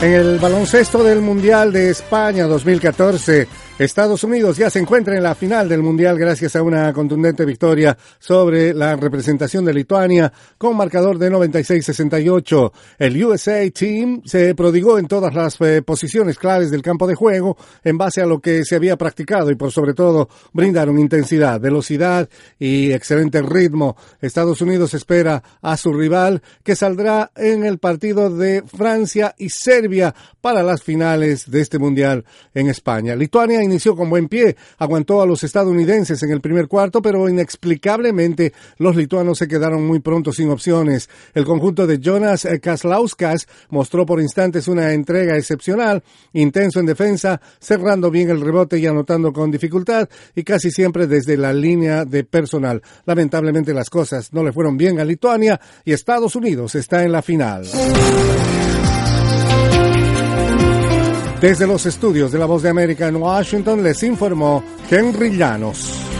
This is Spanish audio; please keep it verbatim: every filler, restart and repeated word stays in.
En el baloncesto del Mundial de España dos mil catorce, Estados Unidos ya se encuentra en la final del Mundial gracias a una contundente victoria sobre la representación de Lituania con marcador de noventa y seis a sesenta y ocho. El U S A Team se prodigó en todas las eh, posiciones claves del campo de juego en base a lo que se había practicado y por sobre todo brindaron intensidad, velocidad y excelente ritmo. Estados Unidos espera a su rival que saldrá en el partido de Francia y Serbia para las finales de este Mundial en España. Lituania inició con buen pie, aguantó a los estadounidenses en el primer cuarto, pero inexplicablemente los lituanos se quedaron muy pronto sin opciones. El conjunto de Jonas Kazlauskas mostró por instantes una entrega excepcional, intenso en defensa, cerrando bien el rebote y anotando con dificultad y casi siempre desde la línea de personal. Lamentablemente las cosas no le fueron bien a Lituania y Estados Unidos está en la final. Desde los estudios de La Voz de América en Washington les informó Henry Llanos.